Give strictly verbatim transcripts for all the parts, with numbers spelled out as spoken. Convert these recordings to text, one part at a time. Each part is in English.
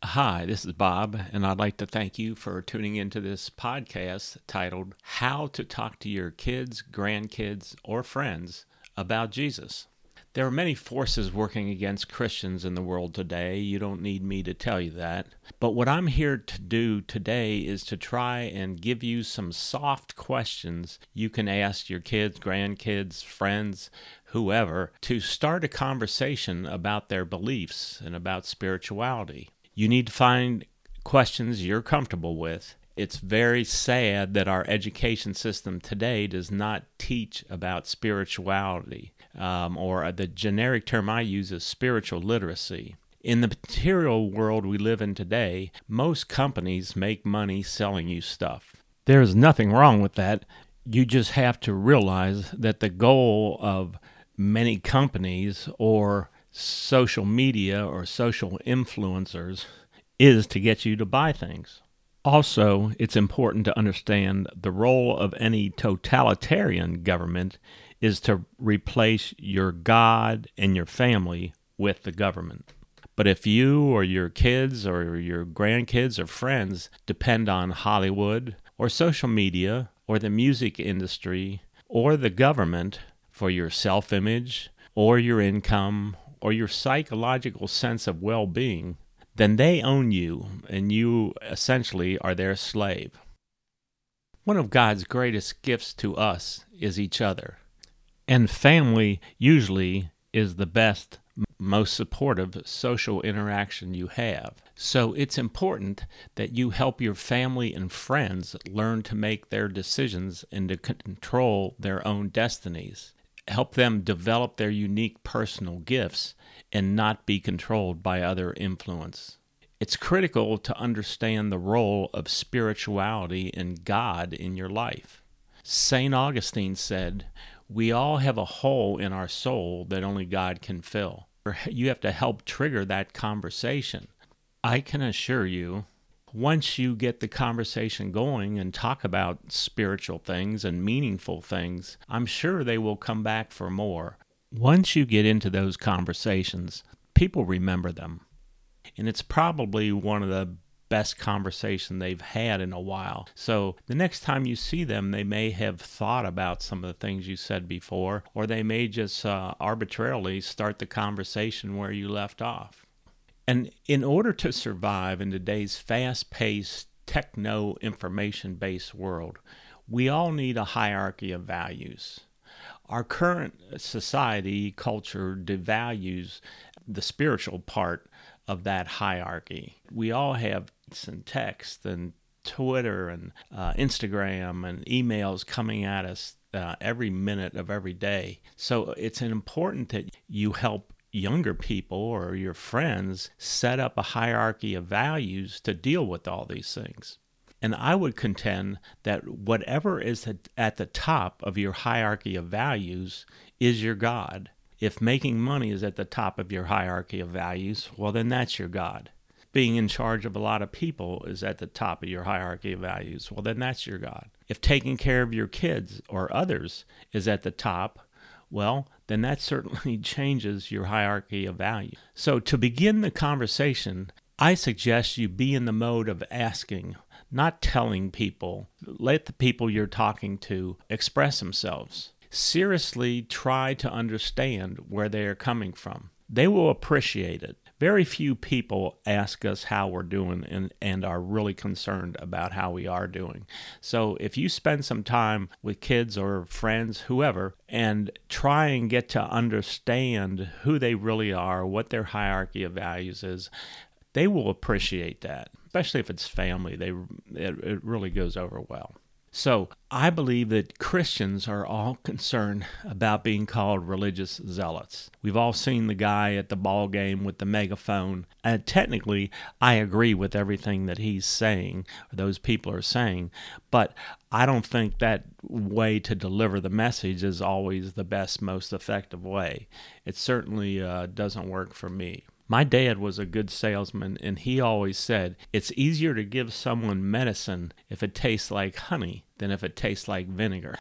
Hi, this is Bob, and I'd like to thank you for tuning into this podcast titled How to Talk to Your Kids, Grandkids, or Friends About Jesus. There are many forces working against Christians in the world today. You don't need me to tell you that. But what I'm here to do today is to try and give you some soft questions you can ask your kids, grandkids, friends, whoever, to start a conversation about their beliefs and about spirituality. You need to find questions you're comfortable with. It's very sad that our education system today does not teach about spirituality, um, or the generic term I use is spiritual literacy. In the material world we live in today, most companies make money selling you stuff. There's nothing wrong with that. You just have to realize that the goal of many companies or social media or social influencers is to get you to buy things. Also, it's important to understand the role of any totalitarian government is to replace your God and your family with the government. But if you or your kids or your grandkids or friends depend on Hollywood or social media or the music industry or the government for your self-image or your income or your psychological sense of well-being, then they own you, and you essentially are their slave. One of God's greatest gifts to us is each other, and family usually is the best, most supportive social interaction you have. So it's important that you help your family and friends learn to make their decisions and to control their own destinies. Help them develop their unique personal gifts and not be controlled by other influence. It's critical to understand the role of spirituality and God in your life. Saint Augustine said, "We all have a hole in our soul that only God can fill." You have to help trigger that conversation. I can assure you, once you get the conversation going and talk about spiritual things and meaningful things, I'm sure they will come back for more. Once you get into those conversations, people remember them. And it's probably one of the best conversation they've had in a while. So the next time you see them, they may have thought about some of the things you said before, or they may just uh, arbitrarily start the conversation where you left off. And in order to survive in today's fast-paced, techno-information-based world, we all need a hierarchy of values. Our current society, culture, devalues the spiritual part of that hierarchy. We all have some text and Twitter and uh, Instagram and emails coming at us uh, every minute of every day. So it's important that you help younger people or your friends set up a hierarchy of values to deal with all these things. And I would contend that whatever is at the top of your hierarchy of values is your God. If making money is at the top of your hierarchy of values, well, then that's your God. Being in charge of a lot of people is at the top of your hierarchy of values, well, then that's your God. If taking care of your kids or others is at the top, well, then that certainly changes your hierarchy of value. So to begin the conversation, I suggest you be in the mode of asking, not telling people. Let the people you're talking to express themselves. Seriously try to understand where they are coming from. They will appreciate it. Very few people ask us how we're doing and, and are really concerned about how we are doing. So if you spend some time with kids or friends, whoever, and try and get to understand who they really are, what their hierarchy of values is, they will appreciate that, especially if it's family. They it, it really goes over well. So I believe that Christians are all concerned about being called religious zealots. We've all seen the guy at the ball game with the megaphone. And technically, I agree with everything that he's saying, or those people are saying, but I don't think that way to deliver the message is always the best, most effective way. It certainly uh, doesn't work for me. My dad was a good salesman, and he always said, it's easier to give someone medicine if it tastes like honey than if it tastes like vinegar.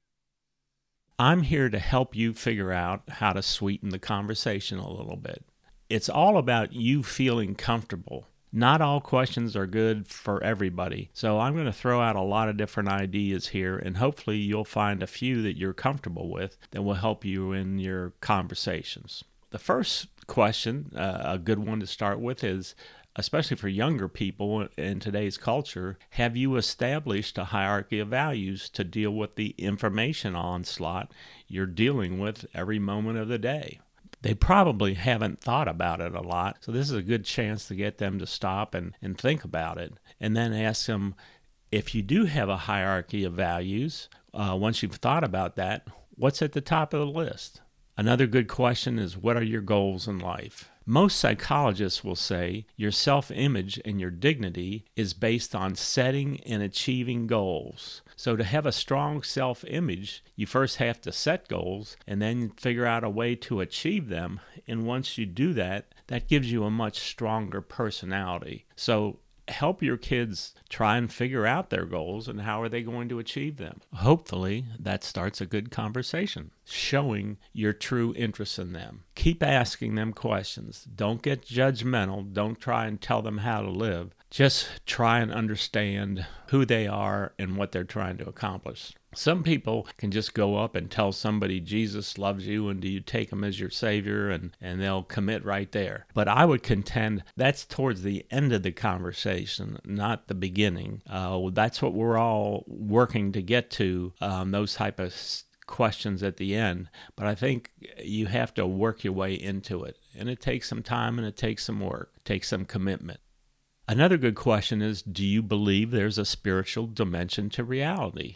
I'm here to help you figure out how to sweeten the conversation a little bit. It's all about you feeling comfortable Not all questions are good for everybody, so I'm going to throw out a lot of different ideas here, and hopefully you'll find a few that you're comfortable with that will help you in your conversations. The first question, uh, a good one to start with, is, especially for younger people in today's culture, have you established a hierarchy of values to deal with the information onslaught you're dealing with every moment of the day? They probably haven't thought about it a lot, so this is a good chance to get them to stop and, and think about it, and then ask them, if you do have a hierarchy of values, uh, once you've thought about that, what's at the top of the list? Another good question is, what are your goals in life? Most psychologists will say your self-image and your dignity is based on setting and achieving goals. So to have a strong self-image, you first have to set goals and then figure out a way to achieve them. And once you do that, that gives you a much stronger personality. So help your kids try and figure out their goals and how are they going to achieve them. Hopefully, that starts a good conversation, showing your true interest in them. Keep asking them questions. Don't get judgmental. Don't try and tell them how to live. Just try and understand who they are and what they're trying to accomplish. Some people can just go up and tell somebody Jesus loves you and do you take him as your Savior, and, and they'll commit right there. But I would contend that's towards the end of the conversation, not the beginning. Uh, that's what we're all working to get to, um, those type of questions at the end. But I think you have to work your way into it. And it takes some time and it takes some work. It takes some commitment. Another good question is, do you believe there's a spiritual dimension to reality?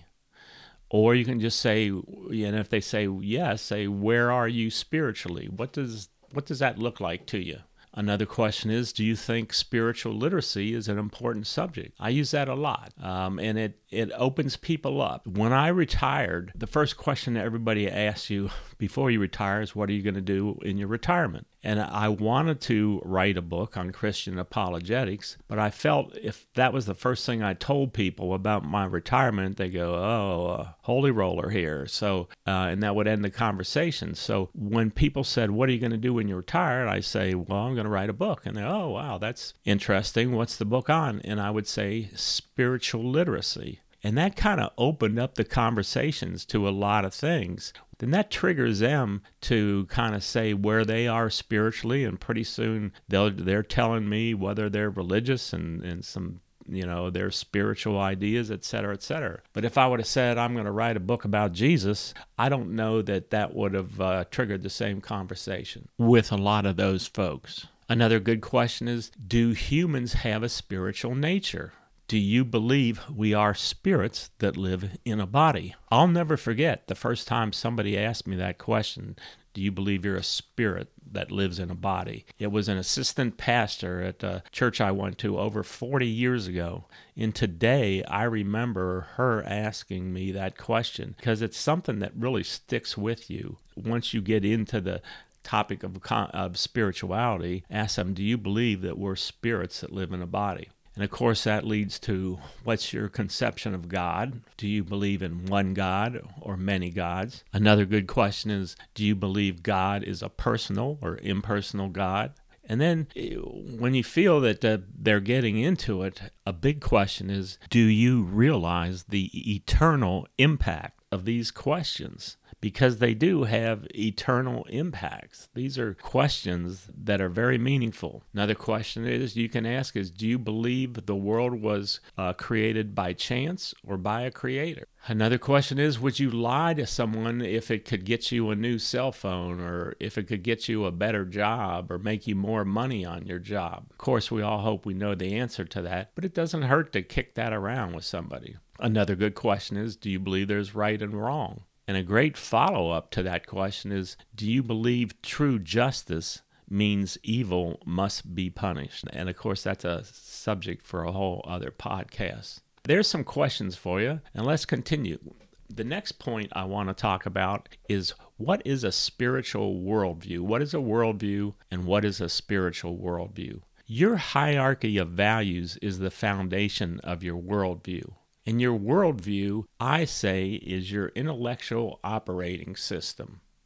Or you can just say, and if they say yes, say, where are you spiritually? What does what does that look like to you? Another question is, do you think spiritual literacy is an important subject? I use that a lot, um, and it, it opens people up. When I retired, the first question that everybody asks you before you retire is, what are you going to do in your retirement? And I wanted to write a book on Christian apologetics, but I felt if that was the first thing I told people about my retirement, they go, oh, uh, holy roller here. So, uh, and that would end the conversation. So when people said, what are you going to do when you retire? I say, well, I'm going to write a book. And they, oh, wow, that's interesting. What's the book on? And I would say spiritual literacy. And that kind of opened up the conversations to a lot of things. Then that triggers them to kind of say where they are spiritually, and pretty soon they'll, they're telling me whether they're religious and, and some, you know, their spiritual ideas, et cetera, et cetera. But if I would have said I'm going to write a book about Jesus, I don't know that that would have uh, triggered the same conversation with a lot of those folks. Another good question is, do humans have a spiritual nature? Do you believe we are spirits that live in a body? I'll never forget the first time somebody asked me that question. Do you believe you're a spirit that lives in a body? It was an assistant pastor at a church I went to over forty years ago. And today I remember her asking me that question because it's something that really sticks with you. Once you get into the topic of, of spirituality, ask them, do you believe that we're spirits that live in a body? And of course, that leads to, what's your conception of God? Do you believe in one God or many gods? Another good question is, do you believe God is a personal or impersonal God? And then when you feel that uh, they're getting into it, a big question is, do you realize the eternal impact of these questions? Because they do have eternal impacts. These are questions that are very meaningful. Another question is you can ask is, do you believe the world was uh, created by chance or by a creator? Another question is, would you lie to someone if it could get you a new cell phone, or if it could get you a better job, or make you more money on your job? Of course, we all hope we know the answer to that, but it doesn't hurt to kick that around with somebody. Another good question is, do you believe there's right and wrong? And a great follow-up to that question is, do you believe true justice means evil must be punished? And of course, that's a subject for a whole other podcast. There's some questions for you, and let's continue. The next point I want to talk about is, what is a spiritual worldview? What is a worldview, and what is a spiritual worldview? Your hierarchy of values is the foundation of your worldview. And your worldview, I say, is your intellectual operating system.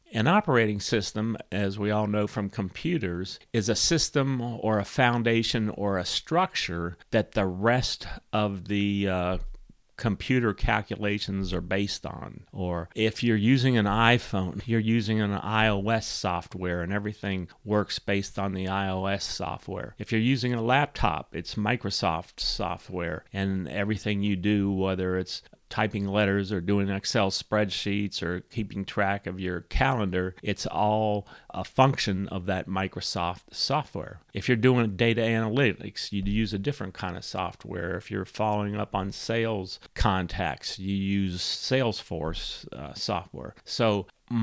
An operating system, as we all know from computers, is a system or a foundation or a structure that the rest of the uh, computer calculations are based on. Or if you're using an iPhone, you're using an iOS software and everything works based on the iOS software. If you're using a laptop, it's Microsoft software, and everything you do, whether it's typing letters or doing Excel spreadsheets or keeping track of your calendar, it's all a function of that Microsoft software. If you're doing data analytics, you use a different kind of software. If you're following up on sales contacts, you use Salesforce uh, software. So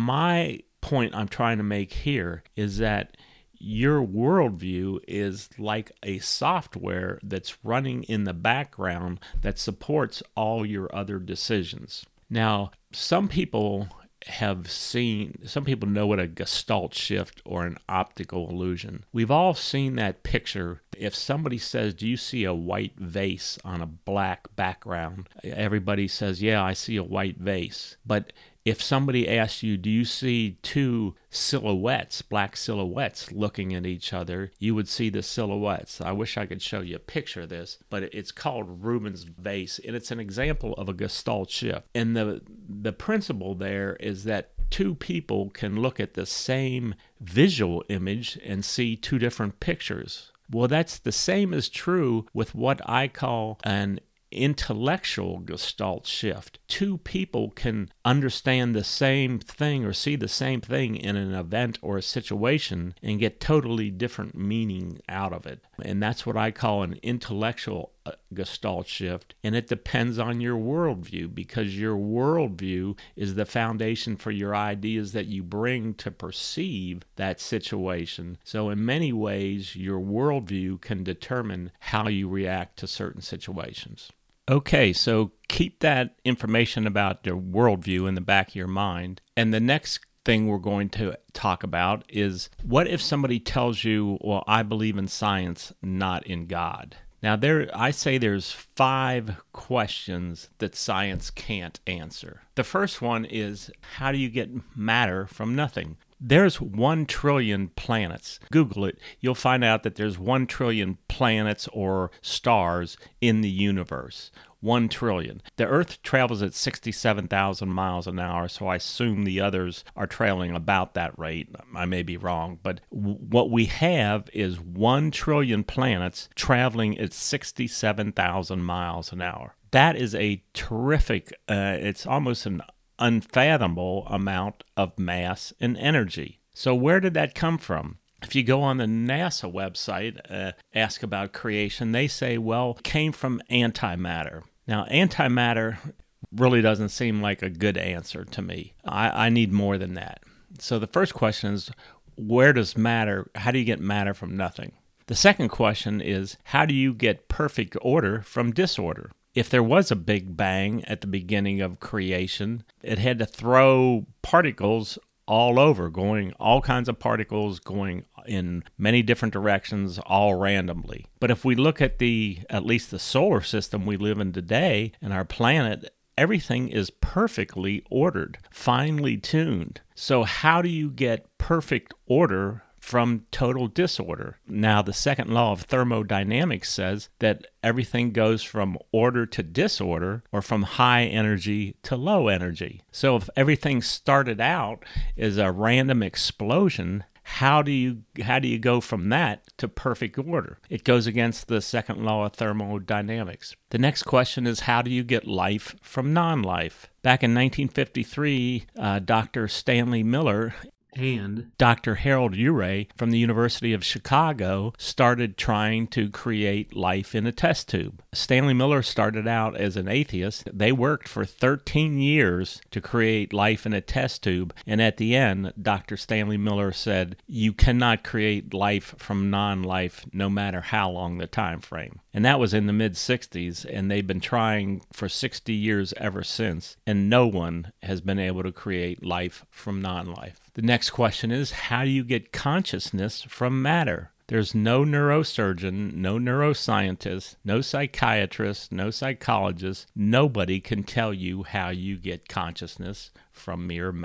my point I'm trying to make here is that your worldview is like a software that's running in the background that supports all your other decisions. Now, some people have seen, some people know what a Gestalt shift or an optical illusion. We've all seen that picture. If somebody says, do you see a white vase on a black background? Everybody says, yeah, I see a white vase. But if somebody asks you, do you see two silhouettes, black silhouettes looking at each other, you would see the silhouettes. I wish I could show you a picture of this, but it's called Rubens vase, and it's an example of a Gestalt shift. And the the principle there is that two people can look at the same visual image and see two different pictures. Well, that's the same is true with what I call an intellectual Gestalt shift. Two people can understand the same thing or see the same thing in an event or a situation and get totally different meaning out of it. And that's what I call an intellectual Gestalt shift. And it depends on your worldview, because your worldview is the foundation for your ideas that you bring to perceive that situation. So in many ways, your worldview can determine how you react to certain situations. Okay, so keep that information about your worldview in the back of your mind. And the next thing we're going to talk about is, what if somebody tells you, well, I believe in science, not in God? Now, there, I say there's five questions that science can't answer. The first one is, how do you get matter from nothing? There's one trillion planets. Google it. You'll find out that there's one trillion planets or stars in the universe. One trillion. The Earth travels at sixty-seven thousand miles an hour, so I assume the others are traveling about that rate. I may be wrong, but w- what we have is one trillion planets traveling at sixty-seven thousand miles an hour. That is a terrific, uh, it's almost an unfathomable amount of mass and energy. So where did that come from? If you go on the NASA website, uh, ask about creation, they say, well, it came from antimatter. Now, antimatter really doesn't seem like a good answer to me. I, I need more than that. So the first question is, where does matter, how do you get matter from nothing? The second question is, how do you get perfect order from disorder? If there was a big bang at the beginning of creation, it had to throw particles all over, going all kinds of particles going in many different directions, all randomly. But if we look at the, at least the solar system we live in today and our planet, everything is perfectly ordered, finely tuned. So how do you get perfect order from total disorder? Now, the second law of thermodynamics says that everything goes from order to disorder, or from high energy to low energy. So if everything started out as a random explosion, how do you how do you go from that to perfect order? It goes against the second law of thermodynamics. The next question is, how do you get life from non-life? Back in nineteen fifty-three, uh, Doctor Stanley Miller and Doctor Harold Urey from the University of Chicago started trying to create life in a test tube. Stanley Miller started out as an atheist. They worked for thirteen years to create life in a test tube, and at the end, Doctor Stanley Miller said, you cannot create life from non-life no matter how long the time frame. And that was in the mid-sixties, and they've been trying for sixty years ever since, and no one has been able to create life from non-life. The next question is, how do you get consciousness from matter? There's no neurosurgeon, no neuroscientist, no psychiatrist, no psychologist. Nobody can tell you how you get consciousness from mere matter.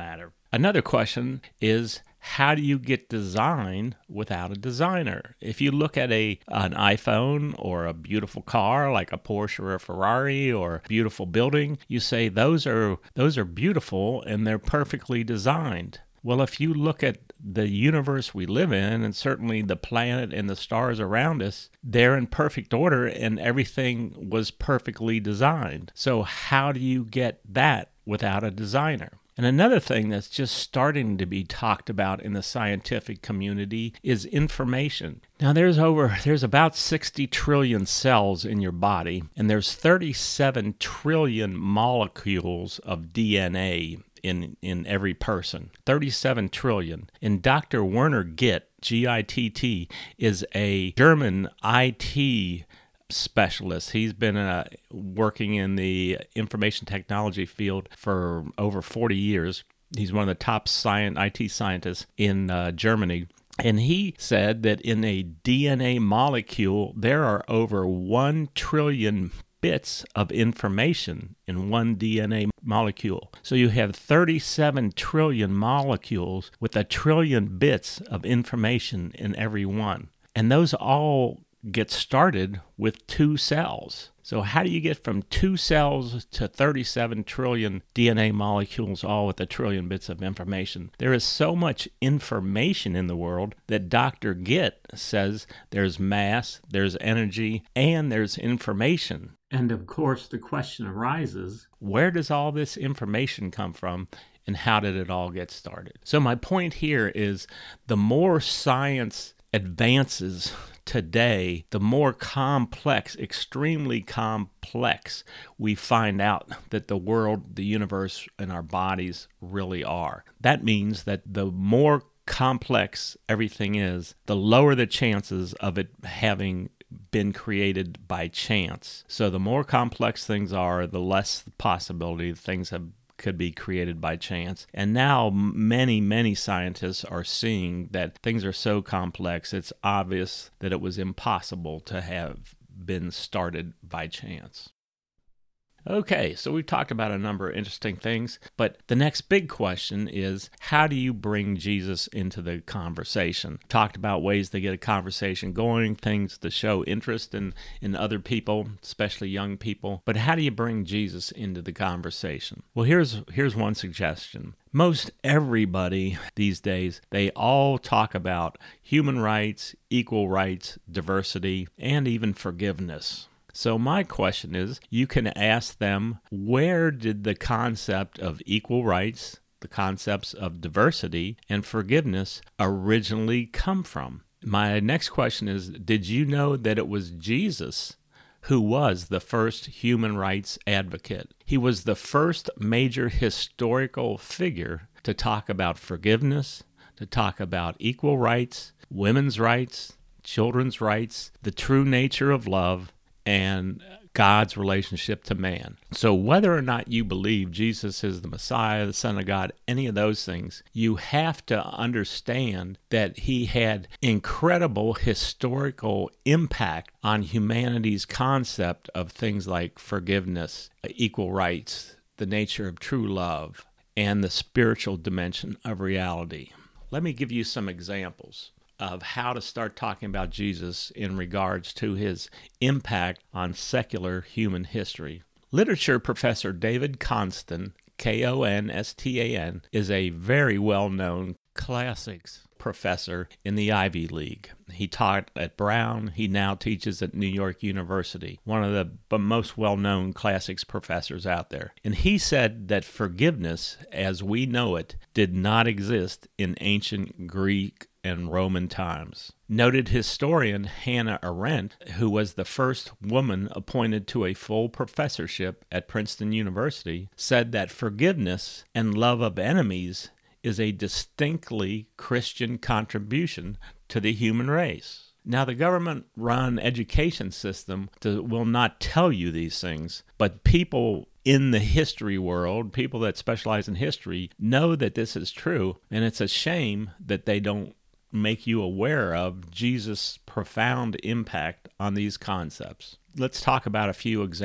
Another question is, how do you get design without a designer? If you look at a an iPhone or a beautiful car like a Porsche or a Ferrari or a beautiful building, you say those are those are beautiful and they're perfectly designed. Well, if you look at the universe we live in, and certainly the planet and the stars around us, they're in perfect order and everything was perfectly designed. So how do you get that without a designer? And another thing that's just starting to be talked about in the scientific community is information. Now there's over there's about sixty trillion cells in your body, and there's thirty-seven trillion molecules of D N A in in every person. thirty-seven trillion. And Doctor Werner Gitt, G I T T, is a German I T specialist. He's been uh, working in the information technology field for over forty years. He's one of the top science, I T scientists in uh, Germany. And he said that in a D N A molecule, there are over one trillion bits of information in one D N A molecule. So you have thirty-seven trillion molecules with a trillion bits of information in every one. And those all get started with two cells. So how do you get from two cells to thirty-seven trillion D N A molecules, all with a trillion bits of information? There is so much information in the world that Doctor Gitt says there's mass, there's energy, and there's information. And of course, the question arises, where does all this information come from? And how did it all get started? So my point here is, the more science advances today, the more complex, extremely complex, we find out that the world, the universe, and our bodies really are. That means that the more complex everything is, the lower the chances of it having been created by chance. So the more complex things are, the less the possibility things have could be created by chance. And now many, many scientists are seeing that things are so complex, it's obvious that it was impossible to have been started by chance. Okay, so we've talked about a number of interesting things, but the next big question is, how do you bring Jesus into the conversation? Talked about ways to get a conversation going, things to show interest in, in other people, especially young people, but how do you bring Jesus into the conversation? Well, here's here's one suggestion. Most everybody these days, they all talk about human rights, equal rights, diversity, and even forgiveness. So my question is, you can ask them, where did the concept of equal rights, the concepts of diversity, and forgiveness originally come from? My next question is, did you know that it was Jesus who was the first human rights advocate? He was the first major historical figure to talk about forgiveness, to talk about equal rights, women's rights, children's rights, the true nature of love, and God's relationship to man. So whether or not you believe Jesus is the Messiah, the Son of God, any of those things, you have to understand that he had incredible historical impact on humanity's concept of things like forgiveness, equal rights, the nature of true love, and the spiritual dimension of reality. Let me give you some examples of how to start talking about Jesus in regards to his impact on secular human history. Literature professor David Konstan, K O N S T A N, is a very well-known classics professor in the Ivy League. He taught at Brown. He now teaches at New York University, one of the most well-known classics professors out there. And he said that forgiveness, as we know it, did not exist in ancient Greek and Roman times. Noted historian Hannah Arendt, who was the first woman appointed to a full professorship at Princeton University, said that forgiveness and love of enemies is a distinctly Christian contribution to the human race. Now, the government-run education system to, will not tell you these things, but people in the history world, people that specialize in history, know that this is true, and it's a shame that they don't make you aware of Jesus' profound impact on these concepts. Let's talk about a few examples.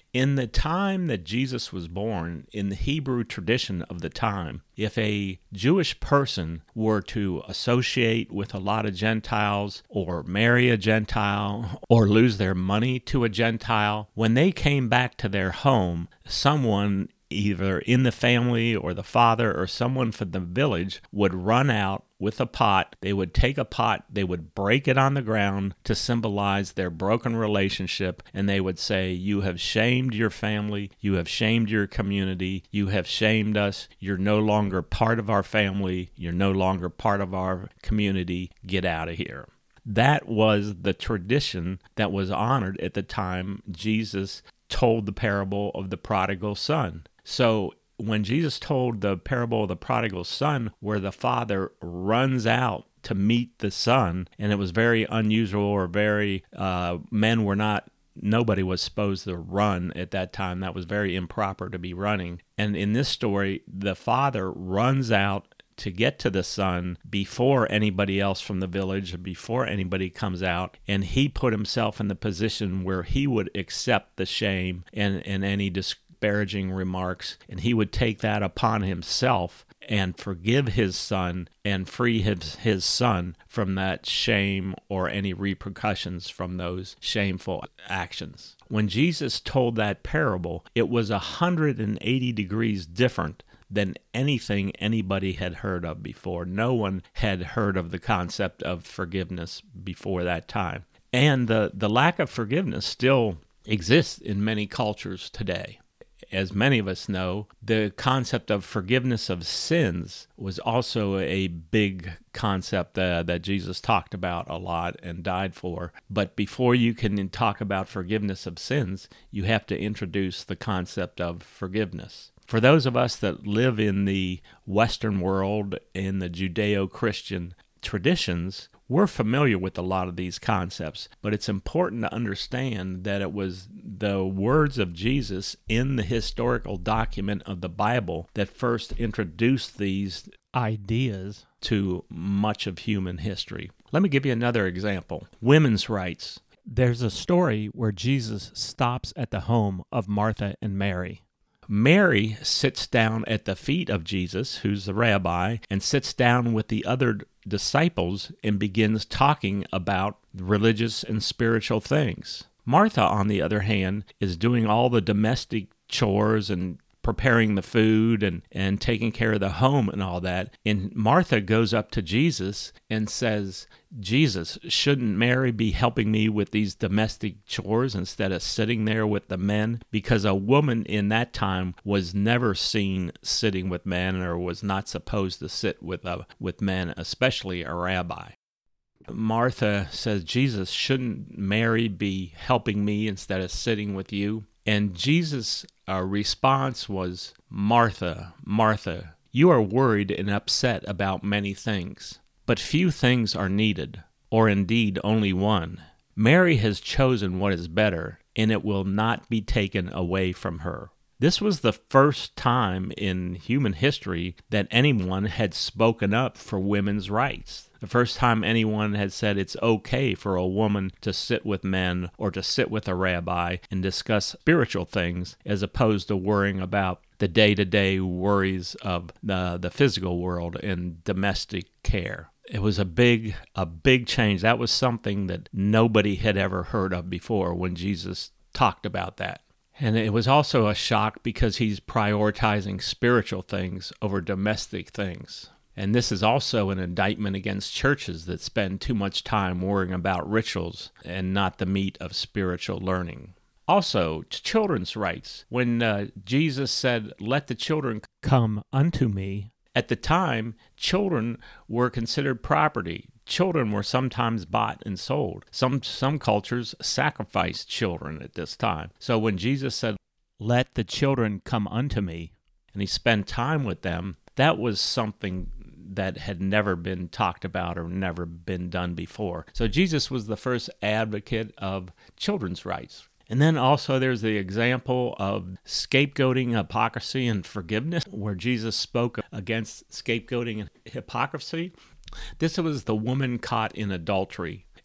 In the time that Jesus was born, in the Hebrew tradition of the time, if a Jewish person were to associate with a lot of Gentiles or marry a Gentile or lose their money to a Gentile, when they came back to their home, someone either in the family or the father or someone from the village would run out with a pot. They would take a pot, they would break it on the ground to symbolize their broken relationship, and they would say, "You have shamed your family, you have shamed your community, you have shamed us, you're no longer part of our family, you're no longer part of our community, get out of here." That was the tradition that was honored at the time Jesus told the parable of the prodigal son. So when Jesus told the parable of the prodigal son, where the father runs out to meet the son, and it was very unusual or very, uh, men were not, nobody was supposed to run at that time. That was very improper to be running. And in this story, the father runs out to get to the son before anybody else from the village, before anybody comes out, and he put himself in the position where he would accept the shame and, and any disparaging remarks, and he would take that upon himself and forgive his son and free his, his son from that shame or any repercussions from those shameful actions. When Jesus told that parable, it was one hundred eighty degrees different than anything anybody had heard of before. No one had heard of the concept of forgiveness before that time. And the, the lack of forgiveness still exists in many cultures today. As many of us know, the concept of forgiveness of sins was also a big concept uh, that Jesus talked about a lot and died for. But before you can talk about forgiveness of sins, you have to introduce the concept of forgiveness. For those of us that live in the Western world, in the Judeo-Christian traditions, we're familiar with a lot of these concepts, but it's important to understand that it was the words of Jesus in the historical document of the Bible that first introduced these ideas to much of human history. Let me give you another example. Women's rights. There's a story where Jesus stops at the home of Martha and Mary. Mary sits down at the feet of Jesus, who's the rabbi, and sits down with the other disciples and begins talking about religious and spiritual things. Martha, on the other hand, is doing all the domestic chores and preparing the food and, and taking care of the home and all that. And Martha goes up to Jesus and says, "Jesus, shouldn't Mary be helping me with these domestic chores instead of sitting there with the men?" Because a woman in that time was never seen sitting with men or was not supposed to sit with, a, with men, especially a rabbi. Martha says, "Jesus, shouldn't Mary be helping me instead of sitting with you?" And Jesus' uh, response was, "Martha, Martha, you are worried and upset about many things, but few things are needed, or indeed only one. Mary has chosen what is better, and it will not be taken away from her." This was the first time in human history that anyone had spoken up for women's rights. The first time anyone had said it's okay for a woman to sit with men or to sit with a rabbi and discuss spiritual things as opposed to worrying about the day-to-day worries of the, the physical world and domestic care. It was a big, a big change. That was something that nobody had ever heard of before when Jesus talked about that. And it was also a shock because he's prioritizing spiritual things over domestic things. And this is also an indictment against churches that spend too much time worrying about rituals and not the meat of spiritual learning. Also, children's rights. When uh, Jesus said, "Let the children come unto me," at the time, children were considered property. Children were sometimes bought and sold. Some some cultures sacrificed children at this time. So when Jesus said, "Let the children come unto me," and he spent time with them, that was something that had never been talked about or never been done before. So Jesus was the first advocate of children's rights. And then also there's the example of scapegoating, hypocrisy, and forgiveness, where Jesus spoke against scapegoating and hypocrisy. This was the woman caught in adultery.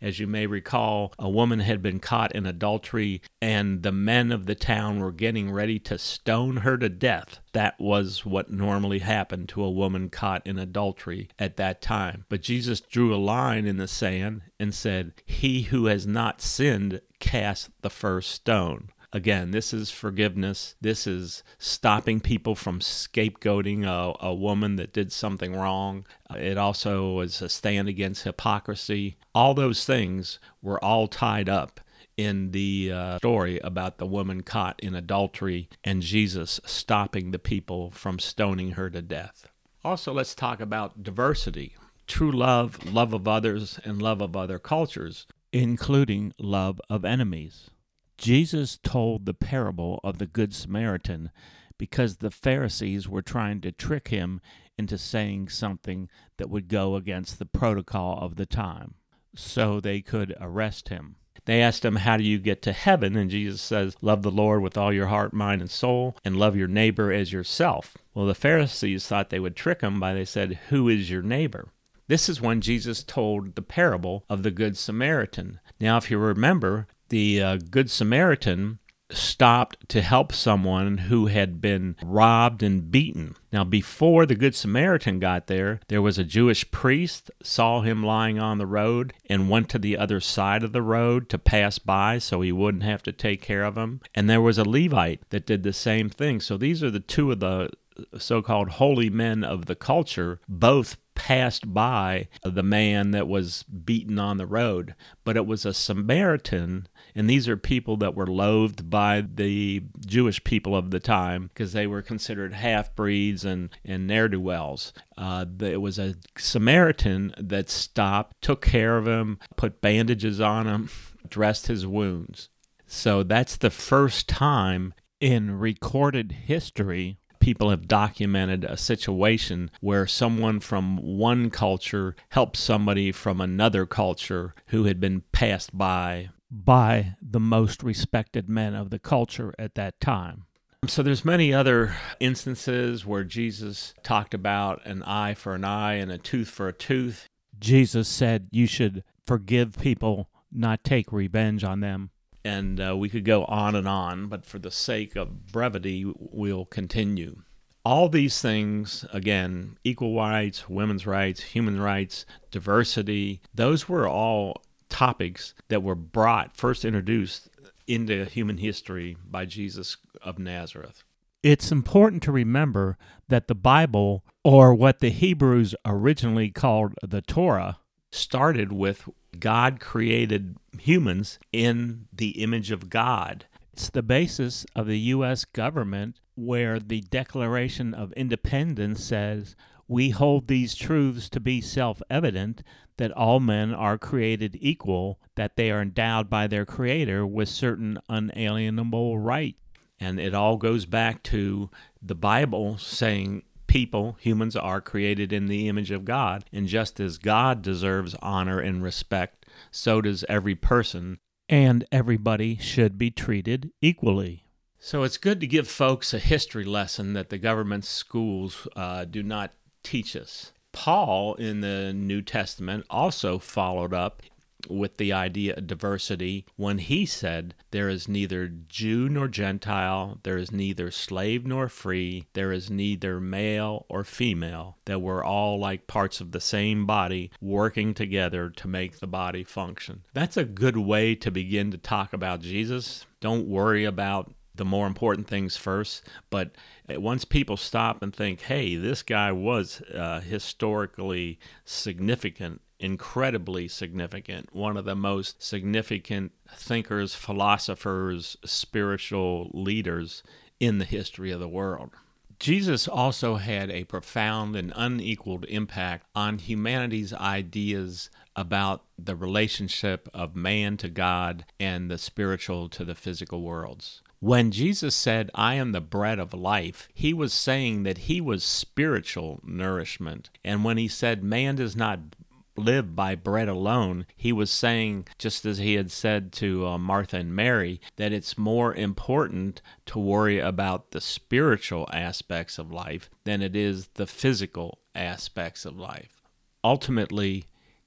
As you may recall, a woman had been caught in adultery, and the men of the town were getting ready to stone her to death. That was what normally happened to a woman caught in adultery at that time. But Jesus drew a line in the sand and said, "He who has not sinned, cast the first stone." Again, this is forgiveness. This is stopping people from scapegoating a, a woman that did something wrong. It also is a stand against hypocrisy. All those things were all tied up in the uh, story about the woman caught in adultery and Jesus stopping the people from stoning her to death. Also, let's talk about diversity. True love, love of others, and love of other cultures, including love of enemies. Jesus told the parable of the Good Samaritan because the Pharisees were trying to trick him into saying something that would go against the protocol of the time, so they could arrest him. They asked him, "How do you get to heaven?" And Jesus says, "Love the Lord with all your heart, mind, and soul, and love your neighbor as yourself." Well, the Pharisees thought they would trick him by they said, "Who is your neighbor?" This is when Jesus told the parable of the Good Samaritan. Now, if you remember, the uh, Good Samaritan stopped to help someone who had been robbed and beaten. Now, before the Good Samaritan got there, there was a Jewish priest, saw him lying on the road, and went to the other side of the road to pass by so he wouldn't have to take care of him. And there was a Levite that did the same thing. So these are the two of the so-called holy men of the culture, both passed by the man that was beaten on the road. But it was a Samaritan, and these are people that were loathed by the Jewish people of the time because they were considered half-breeds and, and ne'er-do-wells. Uh, it was a Samaritan that stopped, took care of him, put bandages on him, dressed his wounds. So that's the first time in recorded history people have documented a situation where someone from one culture helped somebody from another culture who had been passed by by the most respected men of the culture at that time. So there's many other instances where Jesus talked about an eye for an eye and a tooth for a tooth. Jesus said you should forgive people, not take revenge on them. And uh, we could go on and on, but for the sake of brevity, we'll continue. All these things, again, equal rights, women's rights, human rights, diversity, those were all topics that were brought, first introduced into human history by Jesus of Nazareth. It's important to remember that the Bible, or what the Hebrews originally called the Torah, started with God created humans in the image of God. It's the basis of the U S government, where the Declaration of Independence says, "We hold these truths to be self-evident, that all men are created equal, that they are endowed by their Creator with certain unalienable rights." And it all goes back to the Bible saying people, humans, are created in the image of God, and just as God deserves honor and respect, so does every person, and everybody should be treated equally. So it's good to give folks a history lesson that the government schools uh, do not teach us. Paul in the New Testament also followed up with the idea of diversity when he said, "There is neither Jew nor Gentile, there is neither slave nor free, there is neither male or female, that we're all like parts of the same body working together to make the body function." That's a good way to begin to talk about Jesus. Don't worry about the more important things first, but once people stop and think, hey, this guy was uh, historically significant, incredibly significant, one of the most significant thinkers, philosophers, spiritual leaders in the history of the world. Jesus also had a profound and unequaled impact on humanity's ideas about the relationship of man to God and the spiritual to the physical worlds. When Jesus said, "I am the bread of life," he was saying that he was spiritual nourishment. And when he said, "Man does not live by bread alone," he was saying, just as he had said to uh, Martha and Mary, that it's more important to worry about the spiritual aspects of life than it is the physical aspects of life. Ultimately,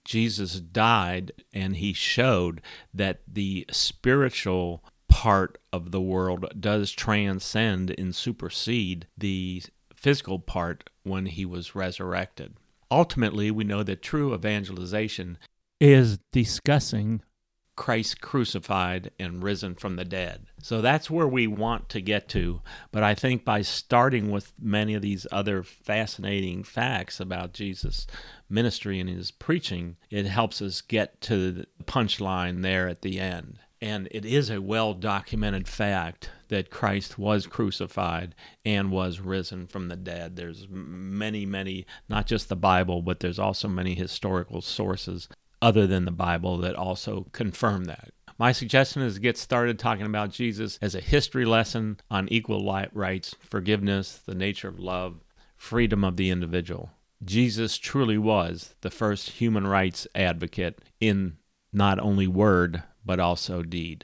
Jesus died, and he showed that the spiritual part of the world does transcend and supersede the physical part when he was resurrected. Ultimately, we know that true evangelization is discussing Christ crucified and risen from the dead. So that's where we want to get to. But I think by starting with many of these other fascinating facts about Jesus' ministry and his preaching, it helps us get to the punchline there at the end. And it is a well-documented fact that Christ was crucified and was risen from the dead. There's many, many, not just the Bible, but there's also many historical sources other than the Bible that also confirm that. My suggestion is to get started talking about Jesus as a history lesson on equal rights, forgiveness, the nature of love, freedom of the individual. Jesus truly was the first human rights advocate in not only word, but also deed.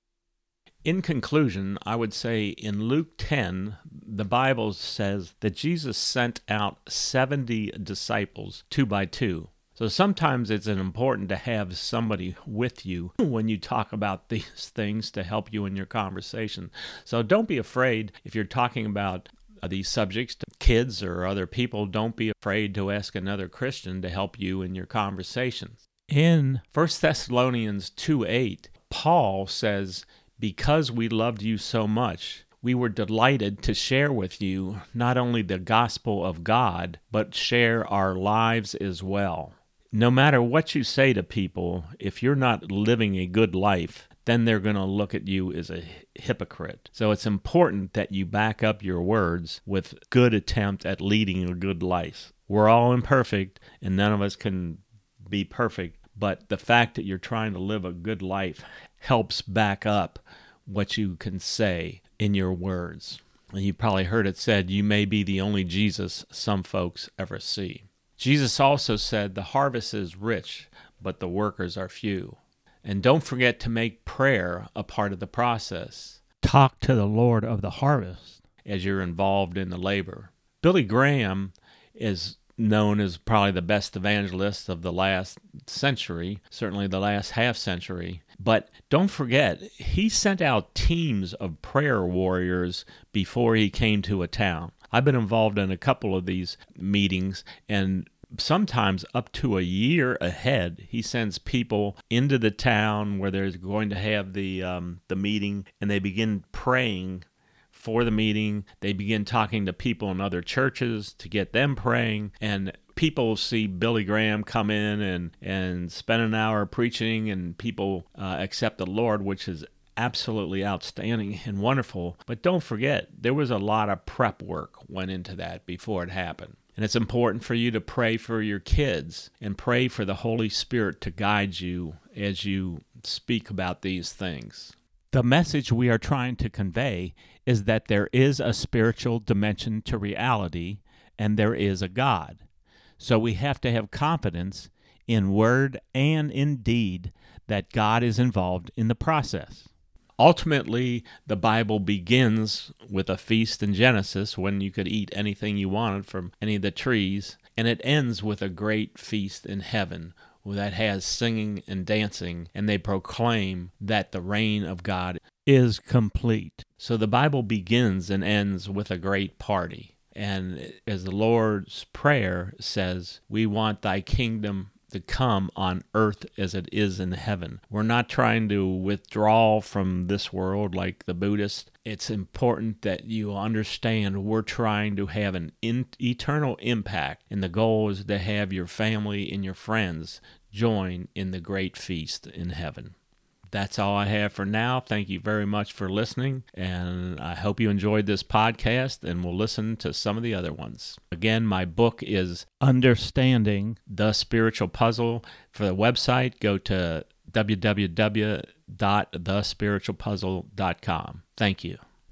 In conclusion, I would say in Luke ten, the Bible says that Jesus sent out seventy disciples, two by two. So sometimes it's important to have somebody with you when you talk about these things to help you in your conversation. So don't be afraid if you're talking about these subjects to kids or other people. Don't be afraid to ask another Christian to help you in your conversations. In First Thessalonians two eight, Paul says, "Because we loved you so much, we were delighted to share with you not only the gospel of God, but share our lives as well." No matter what you say to people, if you're not living a good life, then they're going to look at you as a hypocrite. So it's important that you back up your words with good attempt at leading a good life. We're all imperfect, and none of us can be perfect, but the fact that you're trying to live a good life helps back up what you can say in your words. And you probably heard it said, you may be the only Jesus some folks ever see. Jesus also said, the harvest is rich, but the workers are few. And don't forget to make prayer a part of the process. Talk to the Lord of the harvest as you're involved in the labor. Billy Graham is known as probably the best evangelist of the last century, certainly the last half century. But don't forget, he sent out teams of prayer warriors before he came to a town. I've been involved in a couple of these meetings, and sometimes up to a year ahead, he sends people into the town where they're going to have the um, the meeting, and they begin praying for the meeting. They begin talking to people in other churches to get them praying, and people see Billy Graham come in and, and spend an hour preaching, and people uh, accept the Lord, which is absolutely outstanding and wonderful. But don't forget, there was a lot of prep work went into that before it happened. And it's important for you to pray for your kids and pray for the Holy Spirit to guide you as you speak about these things. The message we are trying to convey is that there is a spiritual dimension to reality, and there is a God. So we have to have confidence in word and in deed that God is involved in the process. Ultimately, the Bible begins with a feast in Genesis when you could eat anything you wanted from any of the trees, and it ends with a great feast in heaven that has singing and dancing, and they proclaim that the reign of God is complete. So the Bible begins and ends with a great party. And as the Lord's Prayer says, we want thy kingdom to come on earth as it is in heaven. We're not trying to withdraw from this world like the Buddhists. It's important that you understand we're trying to have an in- eternal impact, and the goal is to have your family and your friends join in the great feast in heaven. That's all I have for now. Thank you very much for listening, and I hope you enjoyed this podcast, and will listen to some of the other ones. Again, my book is Understanding the Spiritual Puzzle. For the website, go to w w w dot the spiritual puzzle dot com. Thank you.